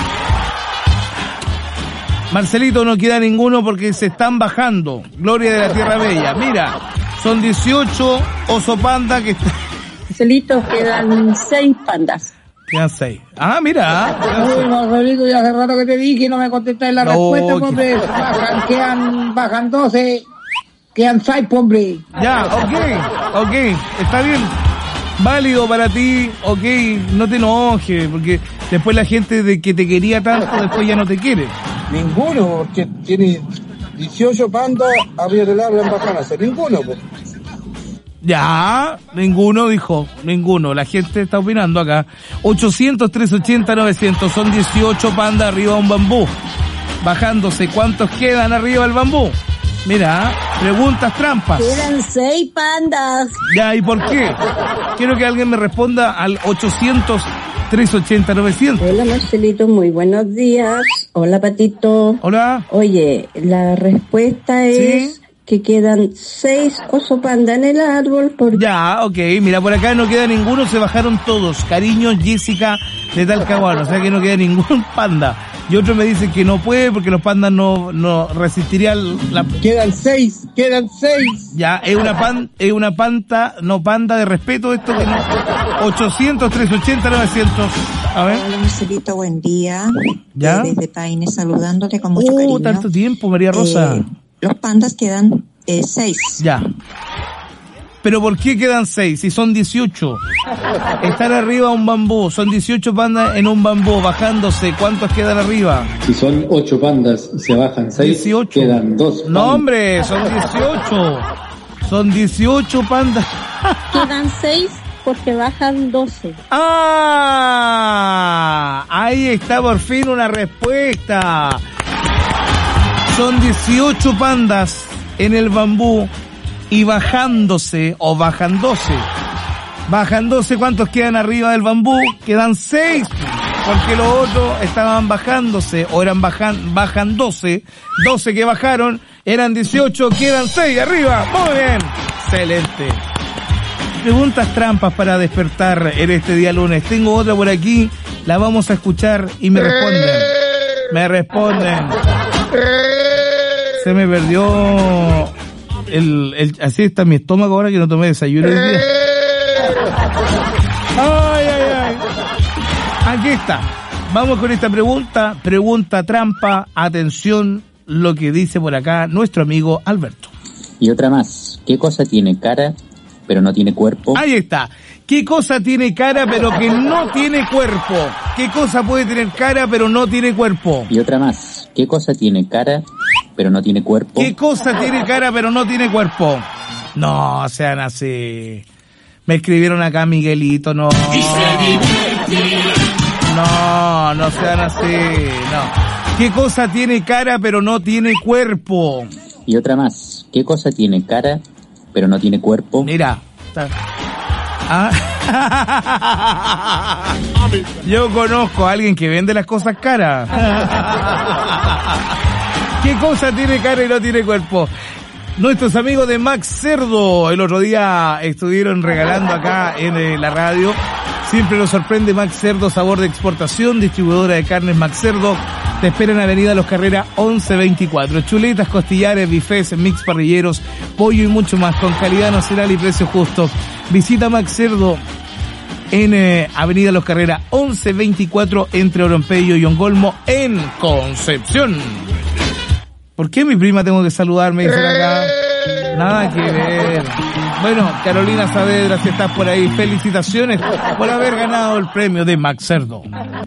Marcelito, no queda ninguno porque se están bajando. Gloria de la Tierra Bella. Mira, son 18 oso panda que están... Marcelito, quedan 6 pandas. Quedan 6. Ah, mira. Uy, Marcelito, ya hace rato que te dije y no me contestas la respuesta, hombre. Bajan 12. Quedan 6, hombre. Ya, ok. Está bien. Válido para ti, ok. No te enojes, porque después la gente de que te quería tanto, después ya no te quiere. Ninguno, porque tiene 18 pandas arriba del árbol en bajándose. Ninguno, pues. Ya, ninguno dijo, ninguno. La gente está opinando acá. 800-380-900, son 18 pandas arriba de un bambú. Bajándose, ¿cuántos quedan arriba del bambú? Mira, preguntas trampas. Quedan 6 pandas. Ya, ¿y por qué? Quiero que alguien me responda al 800-380-900. Hola Marcelito, muy buenos días. Hola Patito. Hola. Oye, la respuesta es... que quedan 6 oso panda en el árbol. Ya, ok, mira, por acá no queda ninguno, se bajaron todos. Cariño, Jessica de Talcahuano, o sea que no queda ningún panda. Y otro me dice que no puede porque los pandas no resistirían la... Quedan 6. Ya, es una panda de respeto esto que no... 800-380-900. A ver. Hola Marcelito, buen día. ¿Ya? Desde Paine saludándote con mucho cariño. Tanto tiempo, María Rosa. Los pandas quedan 6. Ya. ¿Pero por qué quedan 6 si son 18? Están arriba un bambú, son 18 pandas en un bambú, bajándose. ¿Cuántos quedan arriba? Si son 8 pandas y se bajan 6, 18. Quedan 2 pandas. No, hombre, son 18. Son 18 pandas. Quedan 6 porque bajan 12. ¡Ah! Ahí está por fin una respuesta. Son 18 pandas en el bambú y bajándose o bajándose. Bajándose, ¿cuántos quedan arriba del bambú? Quedan 6, porque los otros estaban bajándose o eran bajándose. 12 que bajaron, eran 18, quedan 6 arriba. Muy bien, excelente. Preguntas trampas para despertar en este día lunes. Tengo otra por aquí, la vamos a escuchar y me responden. Se me perdió así está mi estómago ahora que no tomé desayuno hoy día. Ay. Aquí está. Vamos con esta pregunta trampa. Atención lo que dice por acá nuestro amigo Alberto. Y otra más. ¿Qué cosa tiene cara pero no tiene cuerpo? Ahí está. ¿Qué cosa tiene cara pero que no tiene cuerpo? ¿Qué cosa puede tener cara pero no tiene cuerpo? Y otra más. ¿Qué cosa tiene cara pero no tiene cuerpo? ¿Qué cosa tiene cara pero no tiene cuerpo? No sean así. Me escribieron acá Miguelito, no. No sean así, no. ¿Qué cosa tiene cara pero no tiene cuerpo? Y otra más. ¿Qué cosa tiene cara pero no tiene cuerpo? Mira. Yo conozco a alguien que vende las cosas caras. ¿Qué cosa tiene cara y no tiene cuerpo? Nuestros amigos de Max Cerdo, el otro día estuvieron regalando acá en la radio. Siempre nos sorprende Max Cerdo, sabor de exportación, distribuidora de carnes Max Cerdo. Te espera en Avenida Los Carreras 1124. Chuletas, costillares, bifes, mix parrilleros, pollo y mucho más con calidad nacional y precio justo. Visita Max Cerdo en Avenida Los Carreras 1124 entre Orompello y Ongolmo en Concepción. ¿Por qué mi prima tengo que saludarme? Dicen acá. Nada que ver. Bueno, Carolina Saavedra, si estás por ahí, felicitaciones por haber ganado el premio de Max Cerdo.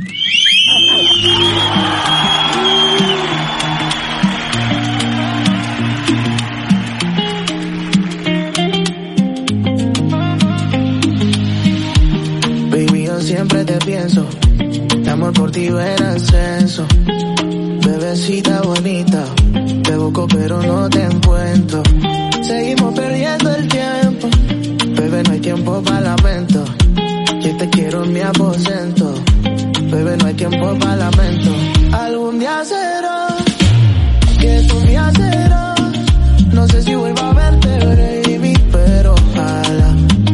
Baby, yo siempre te pienso, mi amor por ti va en ascenso. Bebecita bonita, te busco pero no te encuentro. Seguimos perdiendo el tiempo, bebé, no hay tiempo para lamento. Yo te quiero en mi aposento, bebé, no hay tiempo para lamento. Algún día será que tú me hacerás. No sé si vuelvo a verte, baby, pero ojalá.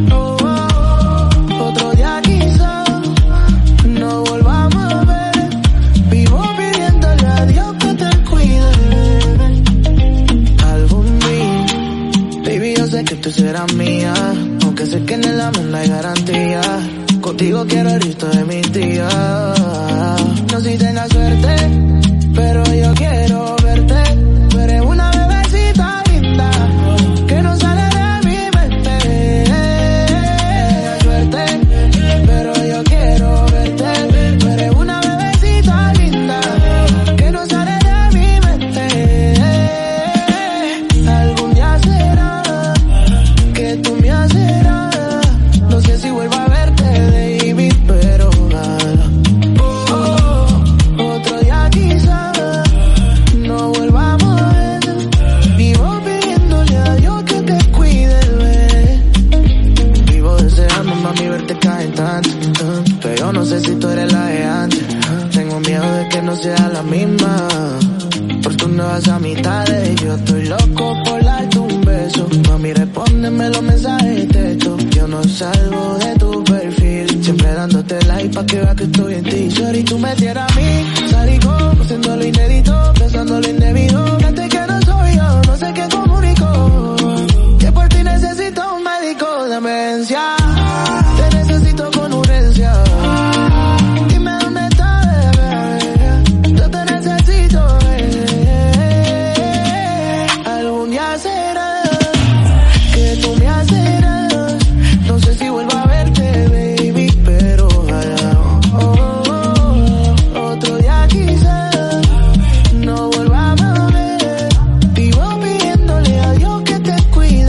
Otro día quizá no volvamos a ver. Vivo pidiéndole a Dios que te cuide. Algún día, baby, yo sé que tú serás mía, aunque sé que en el amor no hay garantía. Contigo quiero el resto de mis días. No sé si tengas suerte, pero yo quiero verte. Tú eres una bebecita linda que no sale de mi mente. Suerte, pero yo quiero verte. Tú eres una bebecita linda que no sale de mi mente. Algún día será que tú me hacerás. No sé si vuelvo a verte, baby, pero otro día quizá no volvamos a ver. Vivo pidiéndole a Dios que te cuide, bebé. Vivo deseando, mami, verte cada instante. Pero yo no sé si tú eres la de antes. Tengo miedo de que no sea la misma. Por tus nuevas amistades, yo estoy loco por darte un beso. Mami, respóndeme los mensajes de texto. Yo no salgo de tu perfil, siempre dándote like pa' que veas que estoy en ti. Sorry, tú me tienes a mí, sádico, haciendo lo inédito, pensando lo indebido. Gente que no soy yo, no sé qué comunico. Que por ti necesito un médico de emergencia. Te necesito con urgencia. Dime dónde estás, bebé. Yo te necesito, algún día será que tú me hacerás. No sé si vuelvo a verte, baby, pero ojalá. Otro día quizá no volvamos a ver. Vivo pidiéndole a Dios que te cuide.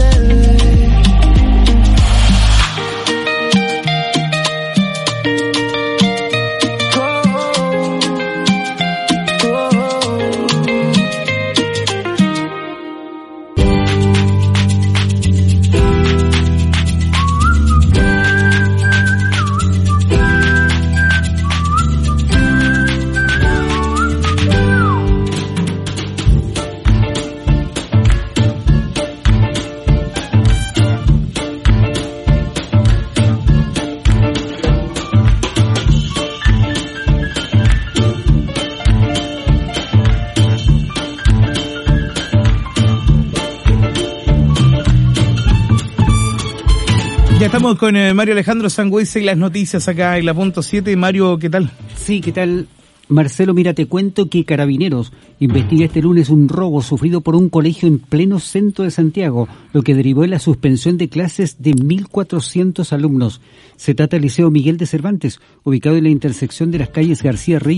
Ya estamos con Mario Alejandro Sangüesa y las noticias acá en la punto 7. Mario, ¿qué tal? Sí, ¿qué tal? Marcelo, mira, te cuento que Carabineros investiga este lunes un robo sufrido por un colegio en pleno centro de Santiago, lo que derivó en la suspensión de clases de 1.400 alumnos. Se trata del Liceo Miguel de Cervantes, ubicado en la intersección de las calles García Reyes